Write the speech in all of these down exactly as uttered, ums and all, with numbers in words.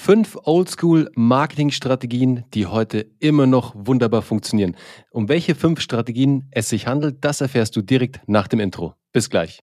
Fünf Oldschool-Marketing-Strategien, die heute immer noch wunderbar funktionieren. Um welche fünf Strategien es sich handelt, das erfährst du direkt nach dem Intro. Bis gleich.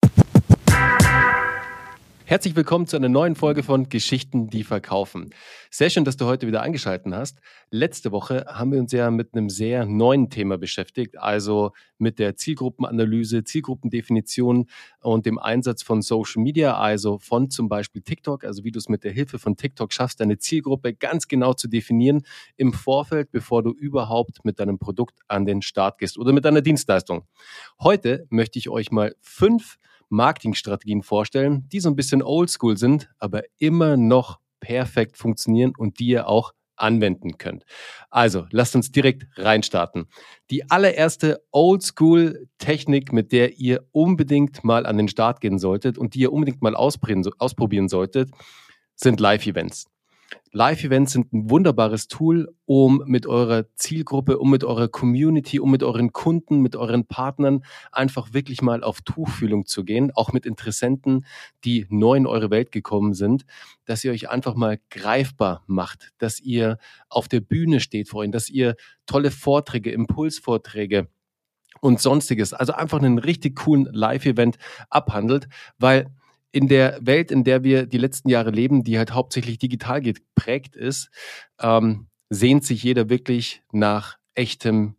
Herzlich willkommen zu einer neuen Folge von Geschichten, die verkaufen. Sehr schön, dass du heute wieder eingeschaltet hast. Letzte Woche haben wir uns ja mit einem sehr neuen Thema beschäftigt, also mit der Zielgruppenanalyse, Zielgruppendefinition und dem Einsatz von Social Media, also von zum Beispiel TikTok, also wie du es mit der Hilfe von TikTok schaffst, deine Zielgruppe ganz genau zu definieren im Vorfeld, bevor du überhaupt mit deinem Produkt an den Start gehst oder mit deiner Dienstleistung. Heute möchte ich euch mal fünf Marketingstrategien vorstellen, die so ein bisschen oldschool sind, aber immer noch perfekt funktionieren und die ihr auch anwenden könnt. Also, lasst uns direkt reinstarten. Die allererste Oldschool-Technik, mit der ihr unbedingt mal an den Start gehen solltet und die ihr unbedingt mal ausprobieren, ausprobieren solltet, sind Live-Events. Live-Events sind ein wunderbares Tool, um mit eurer Zielgruppe, um mit eurer Community, um mit euren Kunden, mit euren Partnern einfach wirklich mal auf Tuchfühlung zu gehen, auch mit Interessenten, die neu in eure Welt gekommen sind, dass ihr euch einfach mal greifbar macht, dass ihr auf der Bühne steht vor ihnen, dass ihr tolle Vorträge, Impulsvorträge und Sonstiges, also einfach einen richtig coolen Live-Event abhandelt, weil in der Welt, in der wir die letzten Jahre leben, die halt hauptsächlich digital geprägt ist, ähm, sehnt sich jeder wirklich nach echtem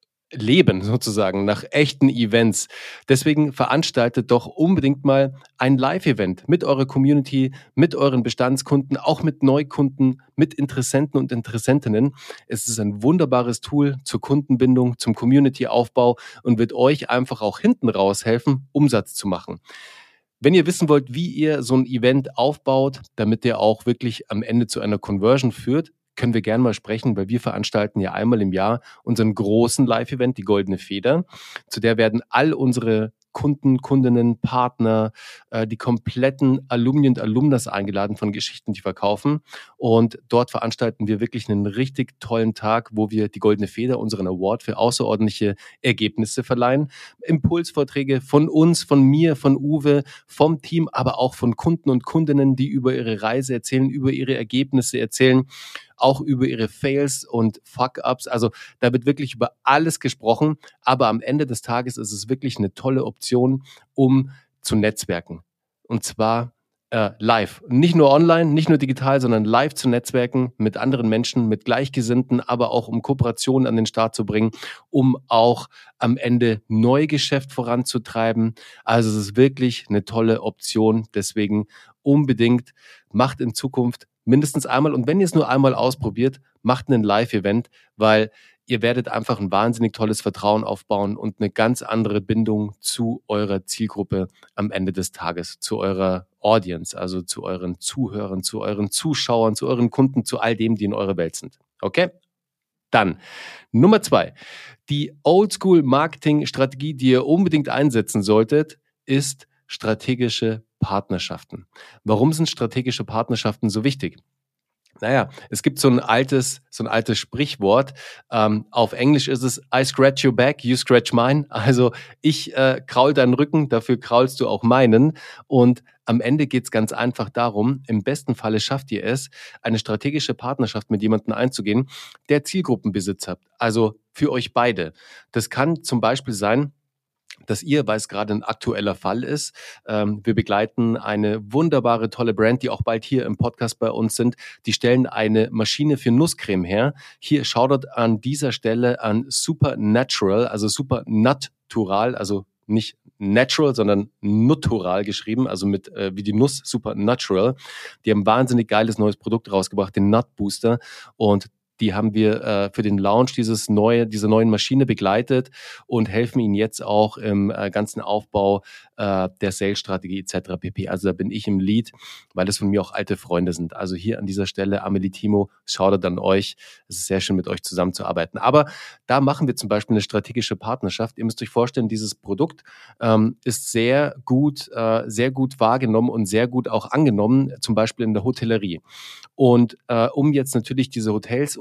Leben sozusagen, nach echten Events. Deswegen veranstaltet doch unbedingt mal ein Live-Event mit eurer Community, mit euren Bestandskunden, auch mit Neukunden, mit Interessenten und Interessentinnen. Es ist ein wunderbares Tool zur Kundenbindung, zum Community-Aufbau und wird euch einfach auch hinten raus helfen, Umsatz zu machen. Wenn ihr wissen wollt, wie ihr so ein Event aufbaut, damit ihr auch wirklich am Ende zu einer Conversion führt, können wir gerne mal sprechen, weil wir veranstalten ja einmal im Jahr unseren großen Live-Event, die Goldene Feder. Zu der werden all unsere Kunden, Kundinnen, Partner, äh, die kompletten Alumni und Alumnas eingeladen von Geschichten, die verkaufen. Und dort veranstalten wir wirklich einen richtig tollen Tag, wo wir die Goldene Feder, unseren Award für außerordentliche Ergebnisse verleihen. Impulsvorträge von uns, von mir, von Uwe, vom Team, aber auch von Kunden und Kundinnen, die über ihre Reise erzählen, über ihre Ergebnisse erzählen, auch über ihre Fails und Fuck-Ups. Also da wird wirklich über alles gesprochen, aber am Ende des Tages ist es wirklich eine tolle Option, um zu netzwerken. Und zwar äh, live. Nicht nur online, nicht nur digital, sondern live zu netzwerken mit anderen Menschen, mit Gleichgesinnten, aber auch um Kooperationen an den Start zu bringen, um auch am Ende Neugeschäft voranzutreiben. Also es ist wirklich eine tolle Option. Deswegen unbedingt macht in Zukunft mindestens einmal, und wenn ihr es nur einmal ausprobiert, macht einen Live-Event, weil ihr werdet einfach ein wahnsinnig tolles Vertrauen aufbauen und eine ganz andere Bindung zu eurer Zielgruppe am Ende des Tages, zu eurer Audience, also zu euren Zuhörern, zu euren Zuschauern, zu euren Kunden, zu all dem, die in eurer Welt sind. Okay? Dann Nummer zwei. Die Oldschool-Marketing-Strategie, die ihr unbedingt einsetzen solltet, ist strategische Partnerschaften. Warum sind strategische Partnerschaften so wichtig? Naja, es gibt so ein altes, so ein altes Sprichwort. Ähm, auf Englisch ist es I scratch your back, you scratch mine. Also ich äh, kraul deinen Rücken, dafür kraulst du auch meinen. Und am Ende geht es ganz einfach darum, im besten Falle schafft ihr es, eine strategische Partnerschaft mit jemandem einzugehen, der Zielgruppenbesitz habt. Also für euch beide. Das kann zum Beispiel sein, dass ihr, weil es gerade ein aktueller Fall ist, ähm, wir begleiten eine wunderbare, tolle Brand, die auch bald hier im Podcast bei uns sind. Die stellen eine Maschine für Nusscreme her. Hier Shoutout an dieser Stelle an Supernatural, also Supernatural, also nicht natural, sondern natural geschrieben, also mit äh, wie die Nuss, Supernatural. Die haben ein wahnsinnig geiles neues Produkt rausgebracht, den Nut Booster, und die haben wir äh, für den Launch dieses neue, dieser neuen Maschine begleitet und helfen ihnen jetzt auch im äh, ganzen Aufbau äh, der Sales-Strategie et cetera pp. Also da bin ich im Lead, weil es von mir auch alte Freunde sind. Also hier an dieser Stelle, Amelie, Timo, schaut an euch. Es ist sehr schön, mit euch zusammenzuarbeiten. Aber da machen wir zum Beispiel eine strategische Partnerschaft. Ihr müsst euch vorstellen, dieses Produkt ähm, ist sehr gut, äh, sehr gut wahrgenommen und sehr gut auch angenommen, zum Beispiel in der Hotellerie. Und äh, um jetzt natürlich diese Hotels und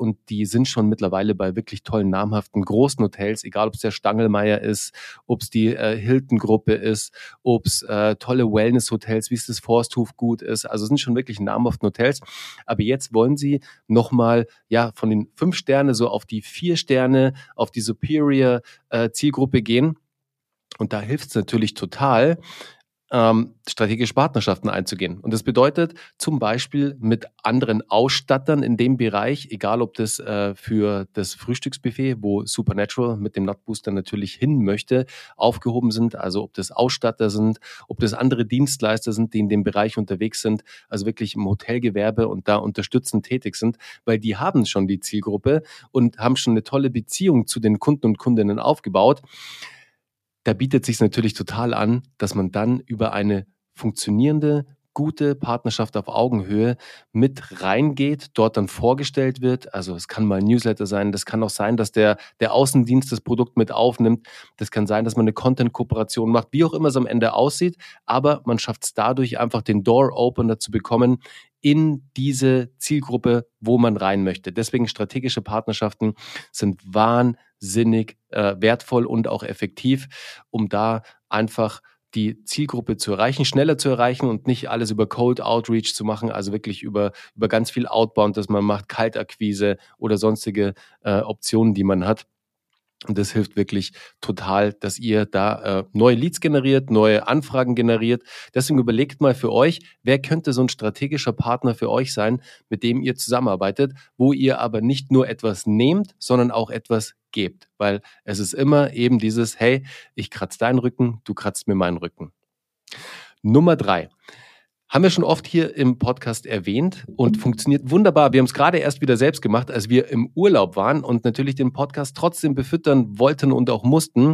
und die sind schon mittlerweile bei wirklich tollen, namhaften, großen Hotels, egal ob es der Stangelmeier ist, ob es die äh, Hilton-Gruppe ist, ob es äh, tolle Wellness-Hotels, wie es das Forsthof gut ist. Also es sind schon wirklich namhaften Hotels. Aber jetzt wollen sie nochmal ja, von den fünf Sterne so auf die vier Sterne, auf die Superior äh, Zielgruppe gehen. Und da hilft es natürlich total, ähm, strategische Partnerschaften einzugehen. Und das bedeutet zum Beispiel mit anderen Ausstattern in dem Bereich, egal ob das äh, für das Frühstücksbuffet, wo Supernatural mit dem Nutbooster natürlich hin möchte, aufgehoben sind, also ob das Ausstatter sind, ob das andere Dienstleister sind, die in dem Bereich unterwegs sind, also wirklich im Hotelgewerbe und da unterstützend tätig sind, weil die haben schon die Zielgruppe und haben schon eine tolle Beziehung zu den Kunden und Kundinnen aufgebaut. Da bietet sich natürlich total an, dass man dann über eine funktionierende, gute Partnerschaft auf Augenhöhe mit reingeht, dort dann vorgestellt wird. Also es kann mal ein Newsletter sein, das kann auch sein, dass der, der Außendienst das Produkt mit aufnimmt. Das kann sein, dass man eine Content-Kooperation macht, wie auch immer es am Ende aussieht. Aber man schafft es dadurch einfach, den Door-Opener zu bekommen in diese Zielgruppe, wo man rein möchte. Deswegen strategische Partnerschaften sind wahnsinnig äh, wertvoll und auch effektiv, um da einfach die Zielgruppe zu erreichen, schneller zu erreichen und nicht alles über Cold Outreach zu machen, also wirklich über, über ganz viel Outbound, das man macht, Kaltakquise oder sonstige äh, Optionen, die man hat. Und das hilft wirklich total, dass ihr da äh, neue Leads generiert, neue Anfragen generiert. Deswegen überlegt mal für euch, wer könnte so ein strategischer Partner für euch sein, mit dem ihr zusammenarbeitet, wo ihr aber nicht nur etwas nehmt, sondern auch etwas gebt. Weil es ist immer eben dieses, hey, ich kratze deinen Rücken, du kratzt mir meinen Rücken. Nummer drei. Haben wir schon oft hier im Podcast erwähnt und funktioniert wunderbar. Wir haben es gerade erst wieder selbst gemacht, als wir im Urlaub waren und natürlich den Podcast trotzdem befüttern wollten und auch mussten.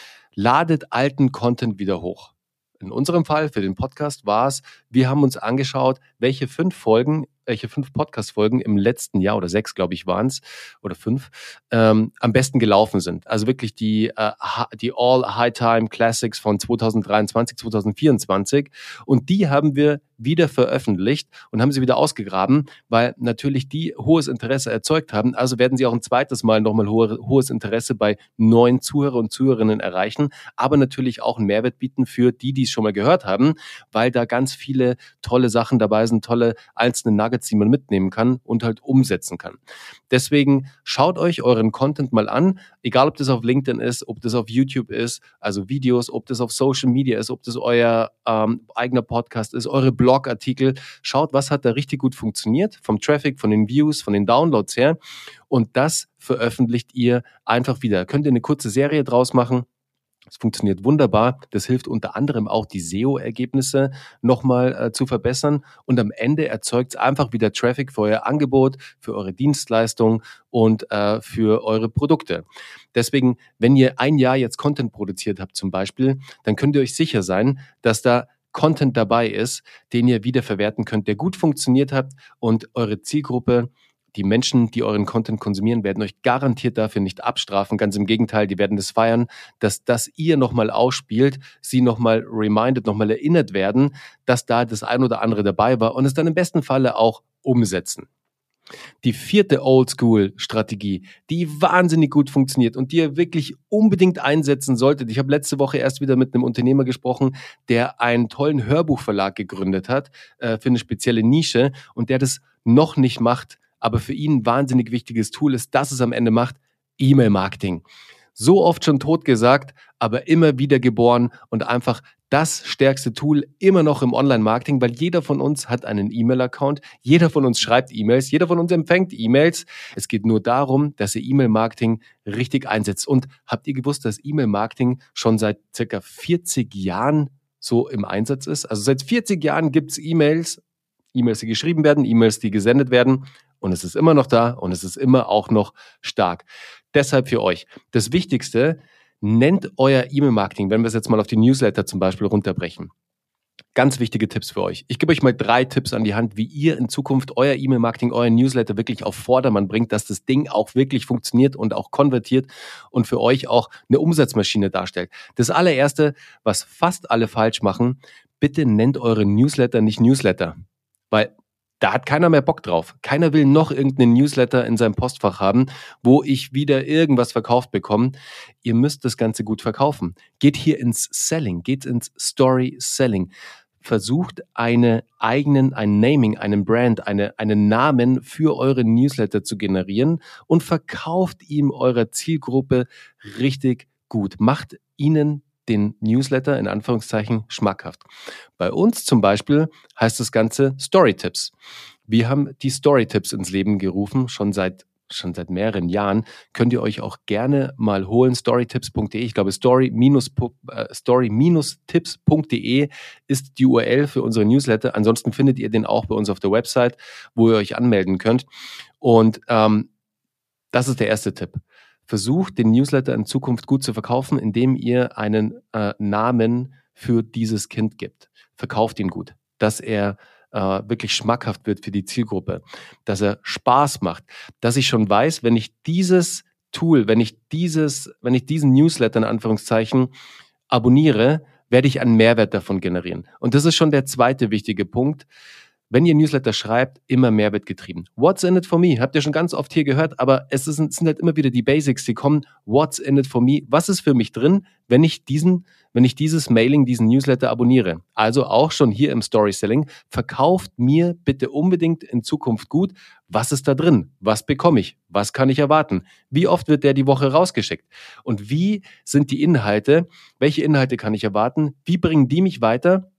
Ladet alten Content wieder hoch. In unserem Fall für den Podcast war es, wir haben uns angeschaut, welche fünf Folgen, welche fünf Podcast-Folgen im letzten Jahr oder sechs, glaube ich, waren es, oder fünf, ähm, am besten gelaufen sind. Also wirklich die, äh, die All-High-Time-Classics von zweitausenddreiundzwanzig, zweitausendvierundzwanzig. Und die haben wir wieder veröffentlicht und haben sie wieder ausgegraben, weil natürlich die hohes Interesse erzeugt haben. Also werden sie auch ein zweites Mal nochmal hohe, hohes Interesse bei neuen Zuhörer und Zuhörerinnen erreichen, aber natürlich auch einen Mehrwert bieten für die, die es schon mal gehört haben, weil da ganz viele tolle Sachen dabei sind, tolle einzelne Nuggets, die man mitnehmen kann und halt umsetzen kann. Deswegen schaut euch euren Content mal an, egal ob das auf LinkedIn ist, ob das auf YouTube ist, also Videos, ob das auf Social Media ist, ob das euer ähm, eigener Podcast ist, eure Blogartikel. Schaut, was hat da richtig gut funktioniert, vom Traffic, von den Views, von den Downloads her, und das veröffentlicht ihr einfach wieder. Könnt ihr eine kurze Serie draus machen. Es funktioniert wunderbar. Das hilft unter anderem auch, die S E O-Ergebnisse nochmal äh, zu verbessern. Und am Ende erzeugt es einfach wieder Traffic für euer Angebot, für eure Dienstleistung und äh, für eure Produkte. Deswegen, wenn ihr ein Jahr jetzt Content produziert habt zum Beispiel, dann könnt ihr euch sicher sein, dass da Content dabei ist, den ihr wiederverwerten könnt, der gut funktioniert hat, und eure Zielgruppe, die Menschen, die euren Content konsumieren, werden euch garantiert dafür nicht abstrafen. Ganz im Gegenteil, die werden das feiern, dass das ihr nochmal ausspielt, sie nochmal reminded, nochmal erinnert werden, dass da das ein oder andere dabei war und es dann im besten Falle auch umsetzen. Die vierte Oldschool-Strategie, die wahnsinnig gut funktioniert und die ihr wirklich unbedingt einsetzen solltet. Ich habe letzte Woche erst wieder mit einem Unternehmer gesprochen, der einen tollen Hörbuchverlag gegründet hat äh, für eine spezielle Nische und der das noch nicht macht, aber für ihn ein wahnsinnig wichtiges Tool ist, dass es am Ende macht: E-Mail-Marketing. So oft schon tot gesagt, aber immer wieder geboren und einfach das stärkste Tool immer noch im Online-Marketing, weil jeder von uns hat einen E-Mail-Account, jeder von uns schreibt E-Mails, jeder von uns empfängt E-Mails. Es geht nur darum, dass ihr E-Mail-Marketing richtig einsetzt. Und habt ihr gewusst, dass E-Mail-Marketing schon seit circa vierzig Jahren so im Einsatz ist? Also seit vierzig Jahren gibt es E-Mails, E-Mails, die geschrieben werden, E-Mails, die gesendet werden. Und es ist immer noch da und es ist immer auch noch stark. Deshalb für euch das Wichtigste: nennt euer E-Mail-Marketing, wenn wir es jetzt mal auf die Newsletter zum Beispiel runterbrechen. Ganz wichtige Tipps für euch. Ich gebe euch mal drei Tipps an die Hand, wie ihr in Zukunft euer E-Mail-Marketing, euer Newsletter wirklich auf Vordermann bringt, dass das Ding auch wirklich funktioniert und auch konvertiert und für euch auch eine Umsatzmaschine darstellt. Das allererste, was fast alle falsch machen: bitte nennt eure Newsletter nicht Newsletter. Weil Da hat keiner mehr Bock drauf. Keiner will noch irgendeinen Newsletter in seinem Postfach haben, wo ich wieder irgendwas verkauft bekomme. Ihr müsst das Ganze gut verkaufen. Geht hier ins Selling, geht ins Story Selling. Versucht eine eigenen, ein Naming, einen Brand, eine, einen Namen für eure Newsletter zu generieren und verkauft ihm eurer Zielgruppe richtig gut. Macht ihnen den Newsletter in Anführungszeichen schmackhaft. Bei uns zum Beispiel heißt das Ganze Storytips. Wir haben die Storytips ins Leben gerufen, schon seit schon seit mehreren Jahren. Könnt ihr euch auch gerne mal holen, storytips punkt de. Ich glaube, story-tipps punkt de ist die U R L für unsere Newsletter. Ansonsten findet ihr den auch bei uns auf der Website, wo ihr euch anmelden könnt. Und ähm, das ist der erste Tipp. Versucht, den Newsletter in Zukunft gut zu verkaufen, indem ihr einen äh, Namen für dieses Kind gibt. Verkauft ihn gut, dass er äh, wirklich schmackhaft wird für die Zielgruppe, dass er Spaß macht, dass ich schon weiß, wenn ich dieses Tool, wenn ich dieses, wenn ich diesen Newsletter in Anführungszeichen abonniere, werde ich einen Mehrwert davon generieren. Und das ist schon der zweite wichtige Punkt. Wenn ihr Newsletter schreibt, immer Mehrwert getrieben. What's in it for me? Habt ihr schon ganz oft hier gehört, aber es, ist, es sind halt immer wieder die Basics, die kommen. What's in it for me? Was ist für mich drin, wenn ich diesen, wenn ich dieses Mailing, diesen Newsletter abonniere? Also auch schon hier im Story Selling. Verkauft mir bitte unbedingt in Zukunft gut. Was ist da drin? Was bekomme ich? Was kann ich erwarten? Wie oft wird der die Woche rausgeschickt? Und wie sind die Inhalte? Welche Inhalte kann ich erwarten? Wie bringen die mich weiter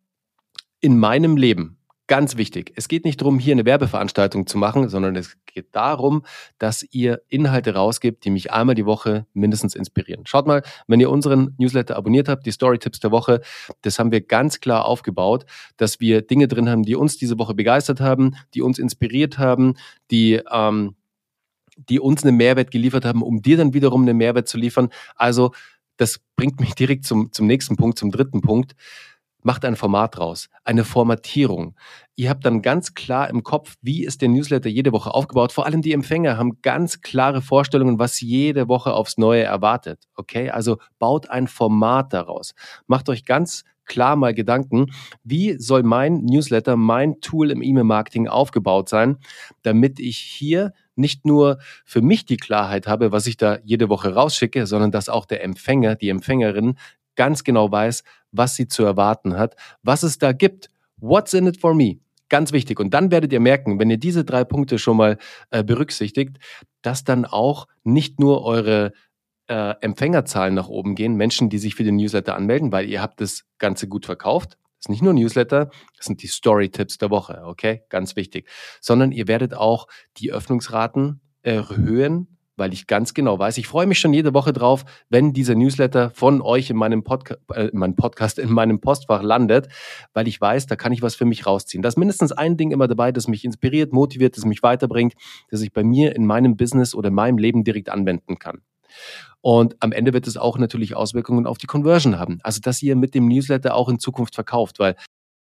in meinem Leben? Ganz wichtig. Es geht nicht darum, hier eine Werbeveranstaltung zu machen, sondern es geht darum, dass ihr Inhalte rausgibt, die mich einmal die Woche mindestens inspirieren. Schaut mal, wenn ihr unseren Newsletter abonniert habt, die Story-Tipps der Woche, das haben wir ganz klar aufgebaut, dass wir Dinge drin haben, die uns diese Woche begeistert haben, die uns inspiriert haben, die, ähm, die uns einen Mehrwert geliefert haben, um dir dann wiederum einen Mehrwert zu liefern. Also das bringt mich direkt zum, zum nächsten Punkt, zum dritten Punkt. Macht ein Format raus, eine Formatierung. Ihr habt dann ganz klar im Kopf, wie ist der Newsletter jede Woche aufgebaut. Vor allem die Empfänger haben ganz klare Vorstellungen, was jede Woche aufs Neue erwartet. Okay, also baut ein Format daraus. Macht euch ganz klar mal Gedanken, wie soll mein Newsletter, mein Tool im E-Mail-Marketing aufgebaut sein, damit ich hier nicht nur für mich die Klarheit habe, was ich da jede Woche rausschicke, sondern dass auch der Empfänger, die Empfängerin ganz genau weiß, was sie zu erwarten hat, was es da gibt. What's in it for me? Ganz wichtig. Und dann werdet ihr merken, wenn ihr diese drei Punkte schon mal äh, berücksichtigt, dass dann auch nicht nur eure äh, Empfängerzahlen nach oben gehen, Menschen, die sich für den Newsletter anmelden, weil ihr habt das Ganze gut verkauft. Das ist nicht nur Newsletter, das sind die Story-Tipps der Woche, okay? Ganz wichtig. Sondern ihr werdet auch die Öffnungsraten erhöhen, weil ich ganz genau weiß, ich freue mich schon jede Woche drauf, wenn dieser Newsletter von euch in meinem, Podca- äh, in meinem Podcast, in meinem Postfach landet, weil ich weiß, da kann ich was für mich rausziehen. Da ist mindestens ein Ding immer dabei, das mich inspiriert, motiviert, das mich weiterbringt, das ich bei mir in meinem Business oder in meinem Leben direkt anwenden kann. Und am Ende wird es auch natürlich Auswirkungen auf die Conversion haben. Also, dass ihr mit dem Newsletter auch in Zukunft verkauft, weil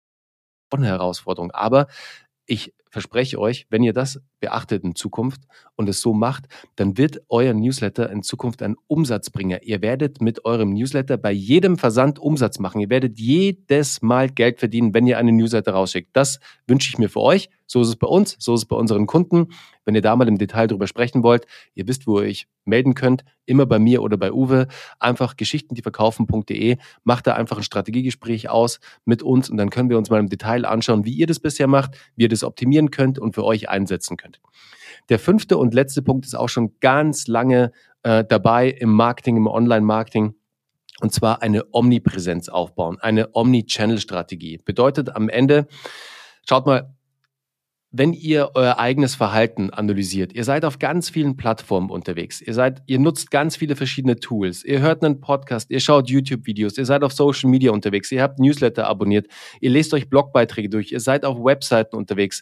eine Herausforderung. Aber ich verspreche euch, wenn ihr das beachtet in Zukunft und es so macht, dann wird euer Newsletter in Zukunft ein Umsatzbringer. Ihr werdet mit eurem Newsletter bei jedem Versand Umsatz machen. Ihr werdet jedes Mal Geld verdienen, wenn ihr einen Newsletter rausschickt. Das wünsche ich mir für euch. So ist es bei uns, so ist es bei unseren Kunden. Wenn ihr da mal im Detail drüber sprechen wollt, ihr wisst, wo ihr euch melden könnt, immer bei mir oder bei Uwe. Einfach geschichten die verkaufen punkt de. Macht da einfach ein Strategiegespräch aus mit uns und dann können wir uns mal im Detail anschauen, wie ihr das bisher macht, wie ihr das optimieren könnt und für euch einsetzen könnt. Der fünfte und letzte Punkt ist auch schon ganz lange äh, dabei im Marketing, im Online-Marketing. Und zwar eine Omnipräsenz aufbauen, eine Omni-Channel-Strategie. Bedeutet am Ende, schaut mal, wenn ihr euer eigenes Verhalten analysiert, ihr seid auf ganz vielen Plattformen unterwegs, ihr seid, ihr nutzt ganz viele verschiedene Tools, ihr hört einen Podcast, ihr schaut YouTube-Videos, ihr seid auf Social Media unterwegs, ihr habt Newsletter abonniert, ihr lest euch Blogbeiträge durch, ihr seid auf Webseiten unterwegs.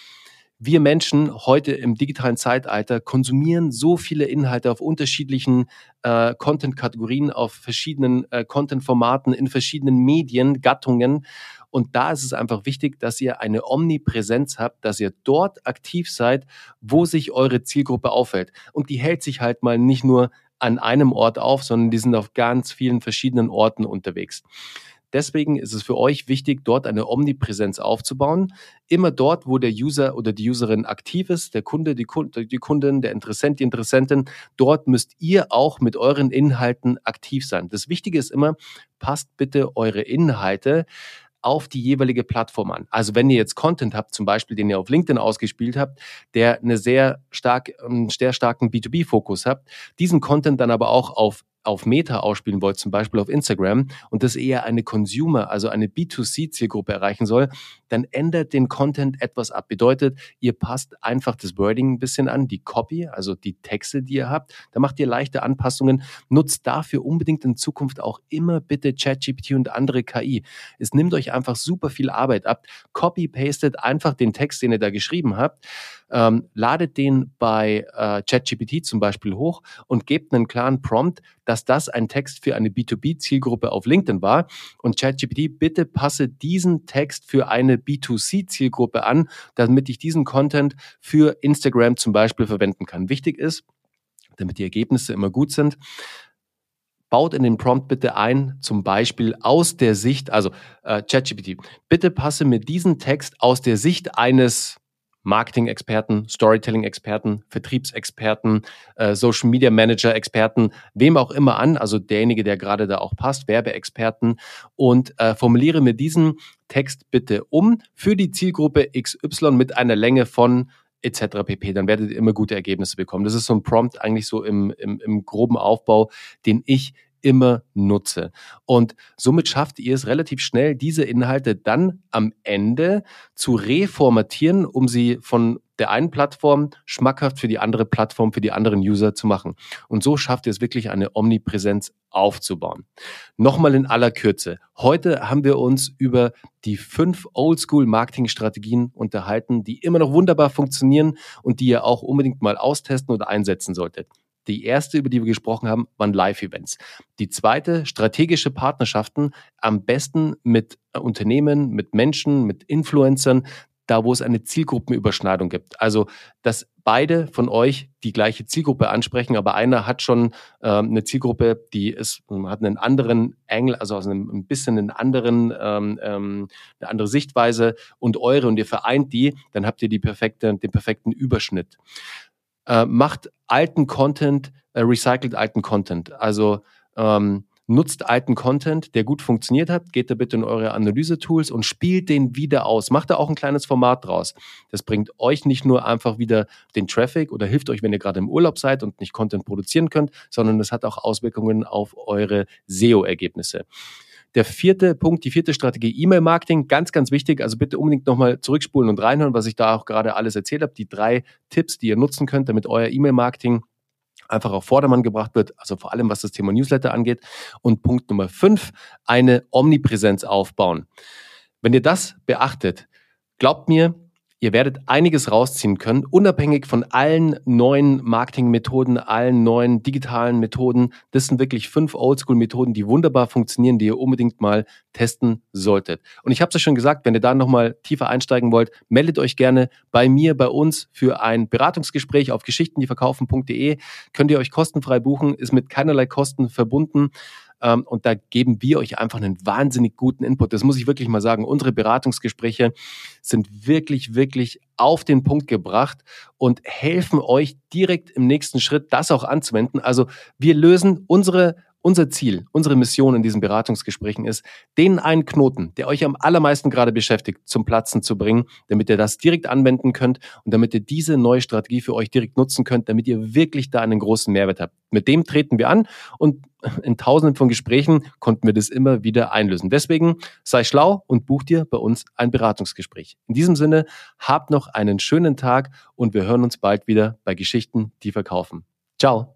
Wir Menschen heute im digitalen Zeitalter konsumieren so viele Inhalte auf unterschiedlichen äh, Content-Kategorien, auf verschiedenen äh, Content-Formaten, in verschiedenen Medien, Gattungen. Und da ist es einfach wichtig, dass ihr eine Omnipräsenz habt, dass ihr dort aktiv seid, wo sich eure Zielgruppe aufhält. Und die hält sich halt mal nicht nur an einem Ort auf, sondern die sind auf ganz vielen verschiedenen Orten unterwegs. Deswegen ist es für euch wichtig, dort eine Omnipräsenz aufzubauen. Immer dort, wo der User oder die Userin aktiv ist, der Kunde, die, Kunde, die Kundin, der Interessent, die Interessentin, dort müsst ihr auch mit euren Inhalten aktiv sein. Das Wichtige ist immer, passt bitte eure Inhalte auf die jeweilige Plattform an. Also wenn ihr jetzt Content habt, zum Beispiel, den ihr auf LinkedIn ausgespielt habt, der eine sehr stark, einen sehr starken B zwei B-Fokus habt, diesen Content dann aber auch auf auf Meta ausspielen wollt, zum Beispiel auf Instagram, und das eher eine Consumer, also eine B zwei C-Zielgruppe erreichen soll, dann ändert den Content etwas ab. Bedeutet, ihr passt einfach das Wording ein bisschen an, die Copy, also die Texte, die ihr habt. Da macht ihr leichte Anpassungen. Nutzt dafür unbedingt in Zukunft auch immer bitte ChatGPT und andere K I. Es nimmt euch einfach super viel Arbeit ab. Copy-pastet einfach den Text, den ihr da geschrieben habt, ähm, ladet den bei äh, ChatGPT zum Beispiel hoch und gebt einen klaren Prompt, dass das ein Text für eine B zwei B-Zielgruppe auf LinkedIn war. Und ChatGPT, bitte passe diesen Text für eine B zwei C-Zielgruppe an, damit ich diesen Content für Instagram zum Beispiel verwenden kann. Wichtig ist, damit die Ergebnisse immer gut sind, baut in den Prompt bitte ein, zum Beispiel aus der Sicht, also äh, ChatGPT, bitte passe mir diesen Text aus der Sicht eines Marketing-Experten, Storytelling-Experten, Vertriebsexperten, äh, Social-Media-Manager-Experten, wem auch immer an, also derjenige, der gerade da auch passt, Werbeexperten, und äh, formuliere mir diesen Text bitte um für die Zielgruppe X Y mit einer Länge von et cetera pp. Dann werdet ihr immer gute Ergebnisse bekommen. Das ist so ein Prompt eigentlich so im, im, im groben Aufbau, den ich immer nutze. Und somit schafft ihr es relativ schnell, diese Inhalte dann am Ende zu reformatieren, um sie von der einen Plattform schmackhaft für die andere Plattform, für die anderen User zu machen. Und so schafft ihr es wirklich, eine Omnipräsenz aufzubauen. Nochmal in aller Kürze. Heute haben wir uns über die fünf Oldschool-Marketing-Strategien unterhalten, die immer noch wunderbar funktionieren und die ihr auch unbedingt mal austesten oder einsetzen solltet. Die erste, über die wir gesprochen haben, waren Live-Events. Die zweite, strategische Partnerschaften, am besten mit Unternehmen, mit Menschen, mit Influencern, da wo es eine Zielgruppenüberschneidung gibt. Also, dass beide von euch die gleiche Zielgruppe ansprechen, aber einer hat schon ähm, eine Zielgruppe, die ist, hat einen anderen Angle, also aus einem ein bisschen einen anderen, ähm, ähm, eine andere Sichtweise und eure, und ihr vereint die, dann habt ihr die perfekte, den perfekten Überschnitt. Äh, macht alten Content, äh, recycelt alten Content. Also ähm, nutzt alten Content, der gut funktioniert hat, geht da bitte in eure Analyse-Tools und spielt den wieder aus. Macht da auch ein kleines Format draus. Das bringt euch nicht nur einfach wieder den Traffic oder hilft euch, wenn ihr gerade im Urlaub seid und nicht Content produzieren könnt, sondern es hat auch Auswirkungen auf eure S E O-Ergebnisse. Der vierte Punkt, die vierte Strategie, E-Mail-Marketing, ganz, ganz wichtig. Also bitte unbedingt nochmal zurückspulen und reinhören, was ich da auch gerade alles erzählt habe. Die drei Tipps, die ihr nutzen könnt, damit euer E-Mail-Marketing einfach auf Vordermann gebracht wird, also vor allem was das Thema Newsletter angeht. Und Punkt Nummer fünf, eine Omnipräsenz aufbauen. Wenn ihr das beachtet, glaubt mir, ihr werdet einiges rausziehen können, unabhängig von allen neuen Marketingmethoden, allen neuen digitalen Methoden. Das sind wirklich fünf Oldschool-Methoden, die wunderbar funktionieren, die ihr unbedingt mal testen solltet. Und ich habe es ja schon gesagt, wenn ihr da nochmal tiefer einsteigen wollt, meldet euch gerne bei mir, bei uns für ein Beratungsgespräch auf geschichten die verkaufen punkt de. Könnt ihr euch kostenfrei buchen, ist mit keinerlei Kosten verbunden. Und da geben wir euch einfach einen wahnsinnig guten Input. Das muss ich wirklich mal sagen. Unsere Beratungsgespräche sind wirklich, wirklich auf den Punkt gebracht und helfen euch direkt im nächsten Schritt, das auch anzuwenden. Also wir lösen unsere Unser Ziel, unsere Mission in diesen Beratungsgesprächen ist, den einen Knoten, der euch am allermeisten gerade beschäftigt, zum Platzen zu bringen, damit ihr das direkt anwenden könnt und damit ihr diese neue Strategie für euch direkt nutzen könnt, damit ihr wirklich da einen großen Mehrwert habt. Mit dem treten wir an und in tausenden von Gesprächen konnten wir das immer wieder einlösen. Deswegen sei schlau und buch dir bei uns ein Beratungsgespräch. In diesem Sinne, habt noch einen schönen Tag und wir hören uns bald wieder bei Geschichten, die verkaufen. Ciao.